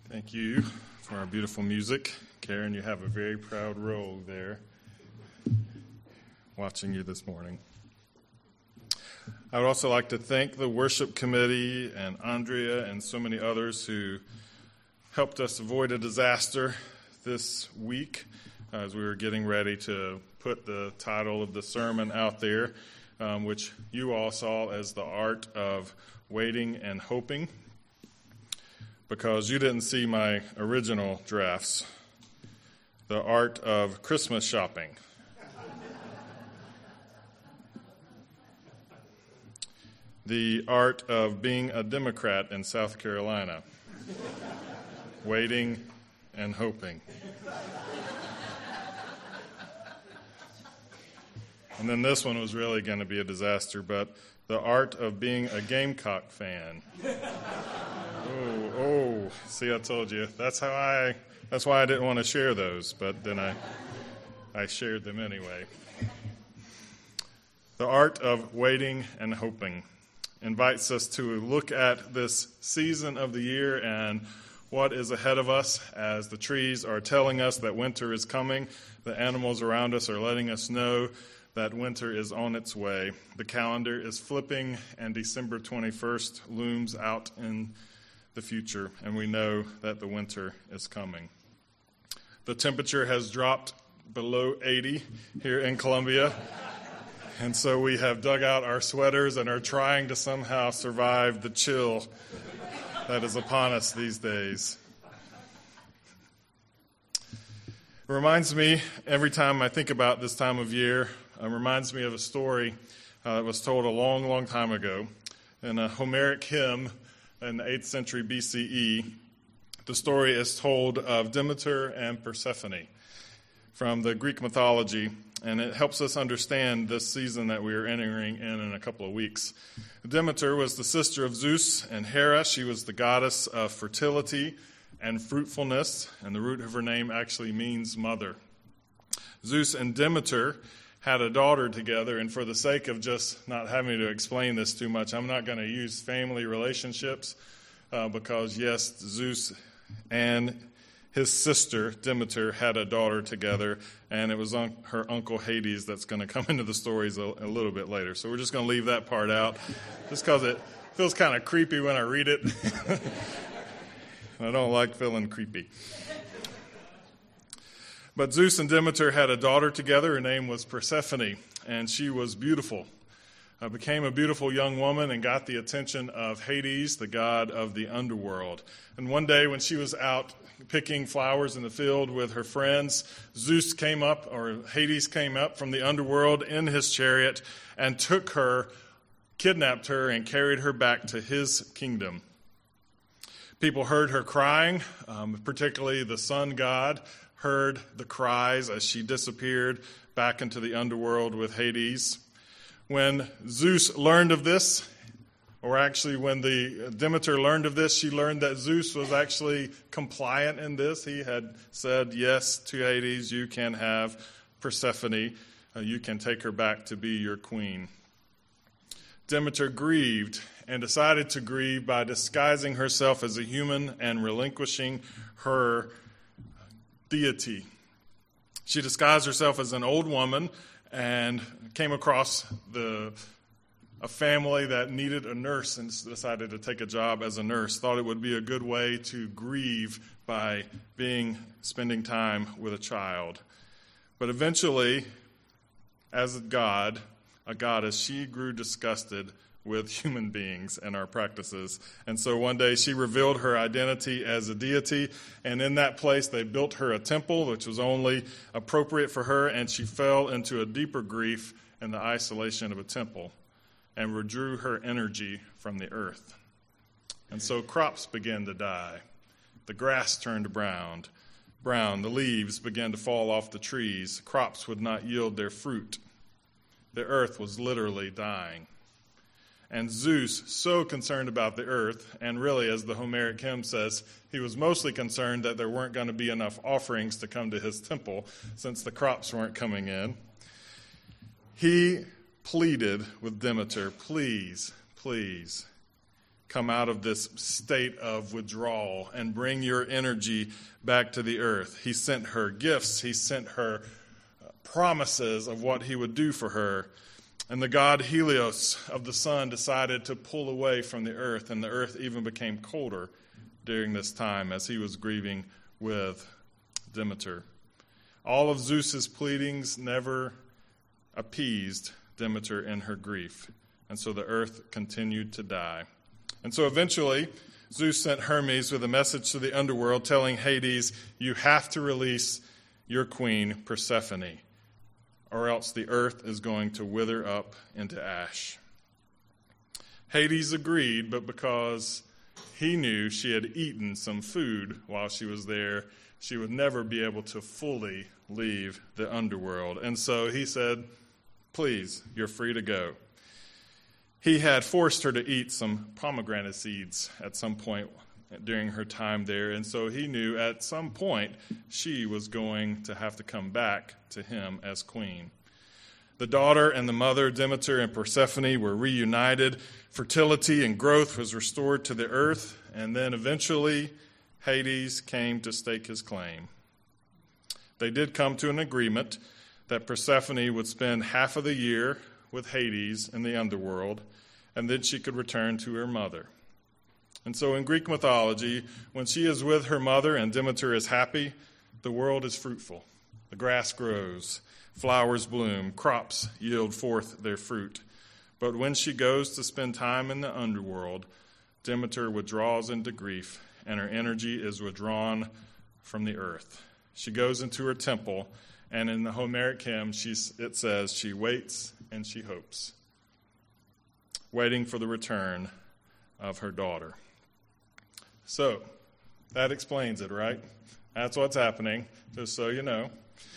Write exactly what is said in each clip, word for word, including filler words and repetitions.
Thank you for our beautiful music. Karen, you have a very proud role there, watching you this morning. I would also like to thank the worship committee and Andrea and so many others who helped us avoid a disaster this week as we were getting ready to put the title of the sermon out there, um, which you all saw as The Art of Waiting and Hoping, because you didn't see my original drafts, The Art of Christmas Shopping. The Art of Being a Democrat in South Carolina, Waiting and Hoping. And then this one was really going to be a disaster, but The Art of Being a Gamecock Fan. Oh, oh, see, I told you. That's how I, that's why I didn't want to share those, but then I, I shared them anyway. The Art of Waiting and Hoping invites us to look at this season of the year and what is ahead of us as the trees are telling us that winter is coming. The animals around us are letting us know that winter is on its way. The calendar is flipping, and December twenty-first looms out in the future, and we know that the winter is coming. The temperature has dropped below eighty here in Columbia, and so we have dug out our sweaters and are trying to somehow survive the chill that is upon us these days. It reminds me, every time I think about this time of year, it reminds me of a story uh, that was told a long, long time ago in a Homeric hymn in the eighth century B C E. The story is told of Demeter and Persephone from the Greek mythology, and it helps us understand this season that we are entering in in a couple of weeks. Demeter was the sister of Zeus and Hera. She was the goddess of fertility and fruitfulness, and the root of her name actually means mother. Zeus and Demeter had a daughter together, and for the sake of just not having to explain this too much, I'm not going to use family relationships uh, because, yes, Zeus and his sister Demeter had a daughter together, and it was un- her uncle Hades that's going to come into the stories a, a little bit later. So we're just going to leave that part out just because it feels kind of creepy when I read it. I don't like feeling creepy. But Zeus and Demeter had a daughter together. Her name was Persephone, and she was beautiful. Uh, became a beautiful young woman and got the attention of Hades, the god of the underworld. And one day when she was out picking flowers in the field with her friends, Zeus came up, or Hades came up from the underworld in his chariot and took her, kidnapped her, and carried her back to his kingdom. People heard her crying, um, particularly the sun god heard the cries as she disappeared back into the underworld with Hades. When Zeus learned of this, or actually when the Demeter learned of this, she learned that Zeus was actually compliant in this. He had said yes to Hades, you can have Persephone, uh, you can take her back to be your queen. Demeter grieved and decided to grieve by disguising herself as a human and relinquishing her deity. She disguised herself as an old woman and came across the a family that needed a nurse and decided to take a job as a nurse. Thought it would be a good way to grieve by being spending time with a child. But eventually, as a god, a goddess, she grew disgusted with human beings and our practices. And so one day she revealed her identity as a deity, and in that place they built her a temple, which was only appropriate for her, and she fell into a deeper grief in the isolation of a temple and withdrew her energy from the earth. And so crops began to die. The grass turned brown. Brown. The leaves began to fall off the trees. Crops would not yield their fruit. The earth was literally dying. And Zeus, so concerned about the earth, and really, as the Homeric hymn says, he was mostly concerned that there weren't going to be enough offerings to come to his temple since the crops weren't coming in. He pleaded with Demeter, please, please, come out of this state of withdrawal and bring your energy back to the earth. He sent her gifts. He sent her promises of what he would do for her. And the god Helios of the sun decided to pull away from the earth, and the earth even became colder during this time as he was grieving with Demeter. All of Zeus's pleadings never appeased Demeter in her grief, and so the earth continued to die. And so eventually, Zeus sent Hermes with a message to the underworld telling Hades, you have to release your queen, Persephone, or else the earth is going to wither up into ash. Hades agreed, but because he knew she had eaten some food while she was there, she would never be able to fully leave the underworld. And so he said, please, you're free to go. He had forced her to eat some pomegranate seeds at some point during her time there, and so he knew at some point she was going to have to come back to him as queen. The daughter and the mother, Demeter and Persephone, were reunited. Fertility and growth was restored to the earth, and then eventually Hades came to stake his claim. They did come to an agreement that Persephone would spend half of the year with Hades in the underworld, and then she could return to her mother. And so in Greek mythology, when she is with her mother and Demeter is happy, the world is fruitful. The grass grows, flowers bloom, crops yield forth their fruit. But when she goes to spend time in the underworld, Demeter withdraws into grief, and her energy is withdrawn from the earth. She goes into her temple, and in the Homeric hymn, she's, it says, she waits and she hopes, waiting for the return of her daughter. So, that explains it, right? That's what's happening, just so you know.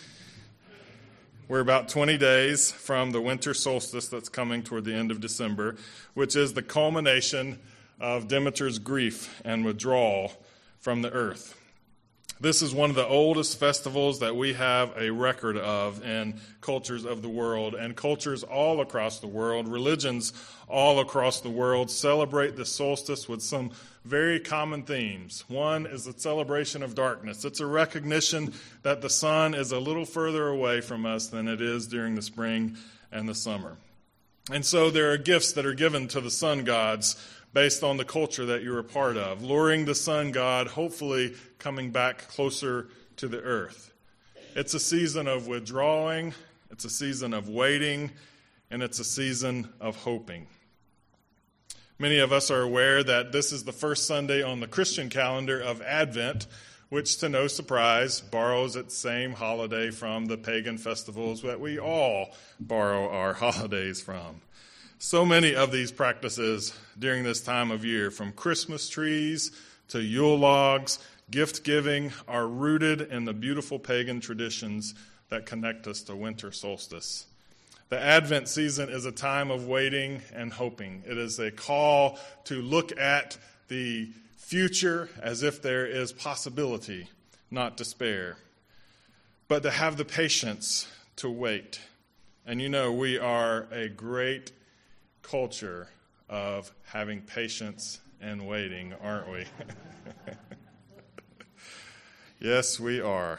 We're about twenty days from the winter solstice that's coming toward the end of December, which is the culmination of Demeter's grief and withdrawal from the earth. This is one of the oldest festivals that we have a record of in cultures of the world, and cultures all across the world, religions all across the world celebrate the solstice with some very common themes. One is the celebration of darkness. It's a recognition that the sun is a little further away from us than it is during the spring and the summer. And so there are gifts that are given to the sun gods based on the culture that you're a part of, luring the sun god, hopefully coming back closer to the earth. It's a season of withdrawing, it's a season of waiting, and it's a season of hoping. Many of us are aware that this is the first Sunday on the Christian calendar of Advent, which, to no surprise, borrows its same holiday from the pagan festivals that we all borrow our holidays from. So many of these practices during this time of year, from Christmas trees to Yule logs, gift giving, are rooted in the beautiful pagan traditions that connect us to winter solstice. The Advent season is a time of waiting and hoping. It is a call to look at the future as if there is possibility, not despair, but to have the patience to wait. And you know, we are a great culture of having patience and waiting, aren't we? Yes, we are.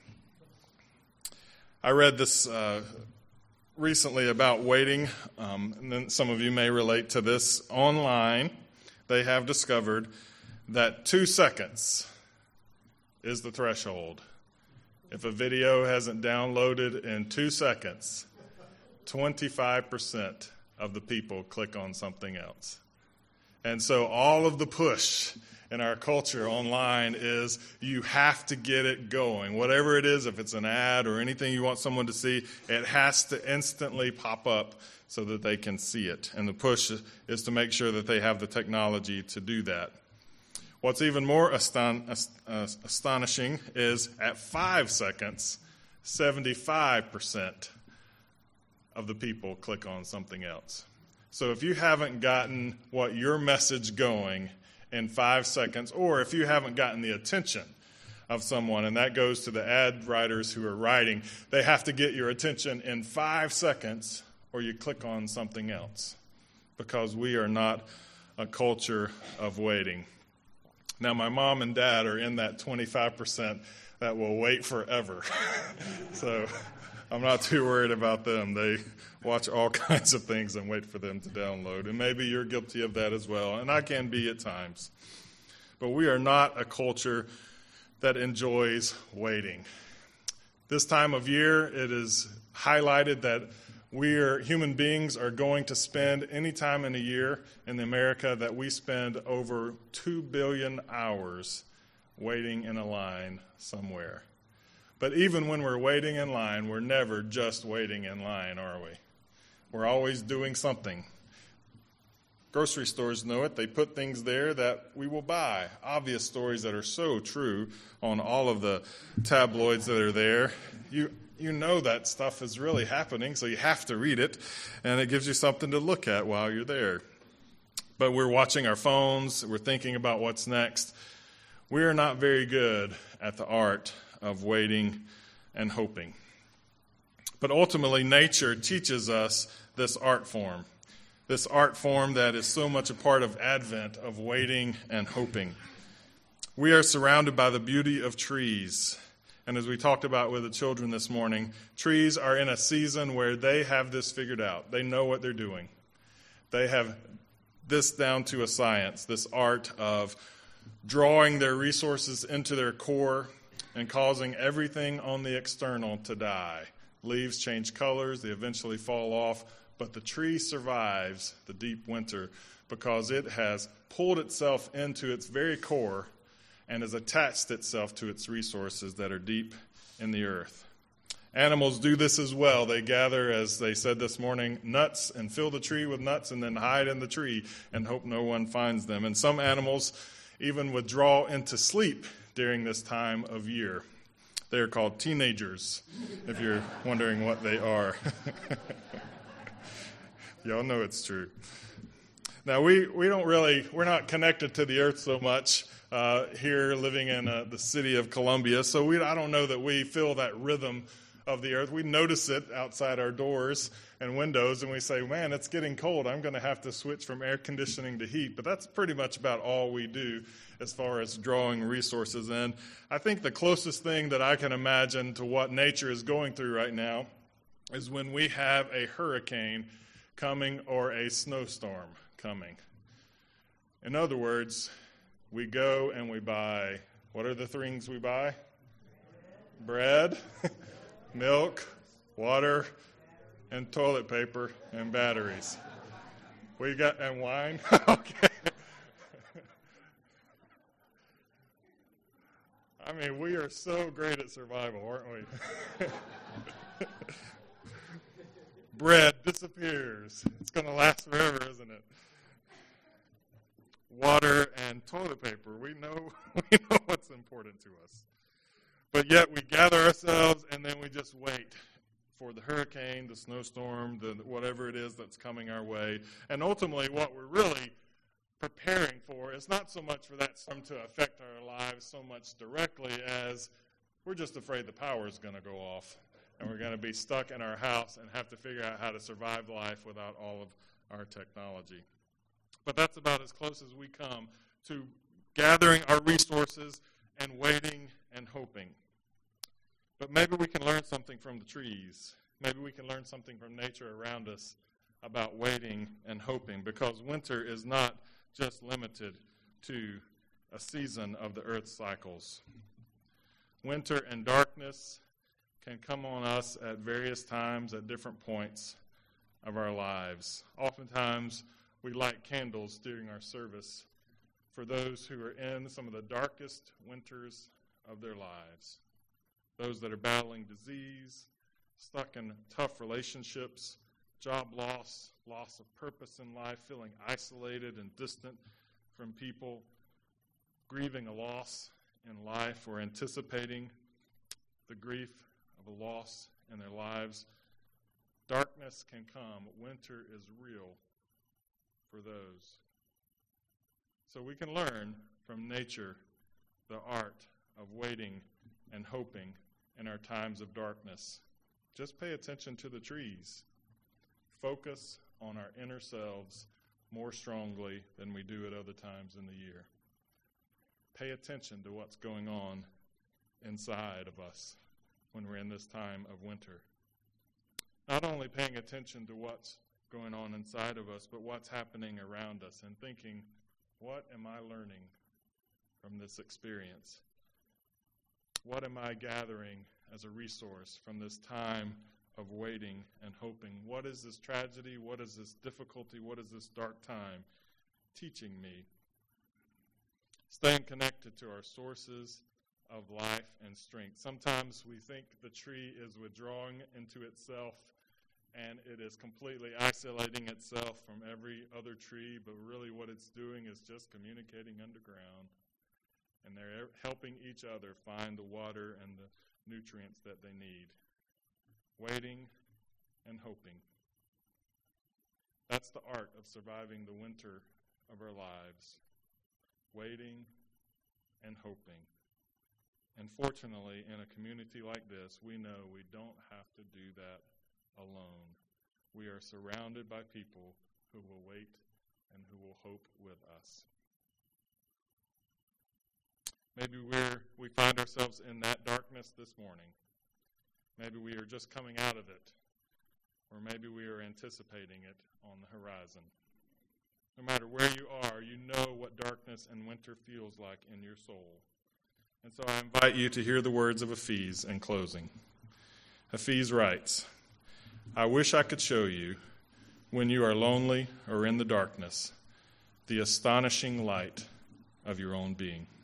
I read this uh, recently about waiting, um, and then some of you may relate to this. Online, they have discovered that two seconds is the threshold. If a video hasn't downloaded in two seconds, twenty-five percent of the people click on something else. And so all of the push in our culture online is you have to get it going. Whatever it is, if it's an ad or anything you want someone to see, it has to instantly pop up so that they can see it. And the push is to make sure that they have the technology to do that. What's even more aston- astonishing is at five seconds, seventy-five percent of the people click on something else. So if you haven't gotten what your message going in five seconds, or if you haven't gotten the attention of someone, and that goes to the ad writers who are writing, they have to get your attention in five seconds or you click on something else, because we are not a culture of waiting. Now, my mom and dad are in that twenty-five percent that will wait forever. So I'm not too worried about them. They watch all kinds of things and wait for them to download. And maybe you're guilty of that as well, and I can be at times. But we are not a culture that enjoys waiting. This time of year, it is highlighted that we are, human beings are going to spend any time in a year in America that we spend over two billion hours waiting in a line somewhere. But even when we're waiting in line, we're never just waiting in line, are we? We're always doing something. Grocery stores know it. They put things there that we will buy. Obvious stories that are so true on all of the tabloids that are there. You you know that stuff is really happening, so you have to read it, and it gives you something to look at while you're there. But we're watching our phones. We're thinking about what's next. We are not very good at the art of waiting and hoping. But ultimately, nature teaches us this art form. This art form that is so much a part of Advent, of waiting and hoping. We are surrounded by the beauty of trees. And as we talked about with the children this morning, trees are in a season where they have this figured out. They know what they're doing. They have this down to a science, this art of drawing their resources into their core and causing everything on the external to die. Leaves change colors, they eventually fall off. But the tree survives the deep winter because it has pulled itself into its very core and has attached itself to its resources that are deep in the earth. Animals do this as well. They gather, as they said this morning, nuts and fill the tree with nuts and then hide in the tree and hope no one finds them. And some animals even withdraw into sleep during this time of year. They are called teenagers, if you're wondering what they are. Y'all know it's true. Now, we, we don't really, we're not connected to the earth so much uh, here living in uh, the city of Columbia, so we, I don't know that we feel that rhythm of the earth. We notice it outside our doors and windows, and we say, man, it's getting cold. I'm going to have to switch from air conditioning to heat. But that's pretty much about all we do as far as drawing resources in. I think the closest thing that I can imagine to what nature is going through right now is when we have a hurricane coming or a snowstorm coming. In other words, we go and we buy, what are the things we buy? Bread, milk, water, and toilet paper, and batteries. We got, and wine? Okay. I mean, we are so great at survival, aren't we? Bread disappears. It's going to last forever, isn't it? Water and toilet paper. We know, we know what's important to us. But yet we gather ourselves and then we just wait for the hurricane, the snowstorm, the whatever it is that's coming our way. And ultimately what we're really preparing for is not so much for that storm to affect our lives so much directly as we're just afraid the power is going to go off. And we're going to be stuck in our house and have to figure out how to survive life without all of our technology. But that's about as close as we come to gathering our resources and waiting and hoping. But maybe we can learn something from the trees. Maybe we can learn something from nature around us about waiting and hoping, because winter is not just limited to a season of the earth's cycles. Winter and darkness can come on us at various times at different points of our lives. Oftentimes, we light candles during our service for those who are in some of the darkest winters of their lives. Those that are battling disease, stuck in tough relationships, job loss, loss of purpose in life, feeling isolated and distant from people, grieving a loss in life or anticipating the grief of a loss in their lives. Darkness can come. Winter is real for those. So we can learn from nature the art of waiting and hoping in our times of darkness. Just pay attention to the trees. Focus on our inner selves more strongly than we do at other times in the year. Pay attention to what's going on inside of us when we're in this time of winter. Not only paying attention to what's going on inside of us, but what's happening around us, and thinking, what am I learning from this experience? What am I gathering as a resource from this time of waiting and hoping? What is this tragedy? What is this difficulty? What is this dark time teaching me? Staying connected to our sources of life and strength. Sometimes we think the tree is withdrawing into itself and it is completely isolating itself from every other tree, but really what it's doing is just communicating underground. And they're helping each other find the water and the nutrients that they need. Waiting and hoping. That's the art of surviving the winter of our lives. Waiting and hoping. And fortunately, in a community like this, we know we don't have to do that alone. We are surrounded by people who will wait and who will hope with us. Maybe we're, we find ourselves in that darkness this morning. Maybe we are just coming out of it. Or maybe we are anticipating it on the horizon. No matter where you are, you know what darkness and winter feels like in your soul. And so I invite you to hear the words of Hafiz in closing. Hafiz writes, I wish I could show you, when you are lonely or in the darkness, the astonishing light of your own being.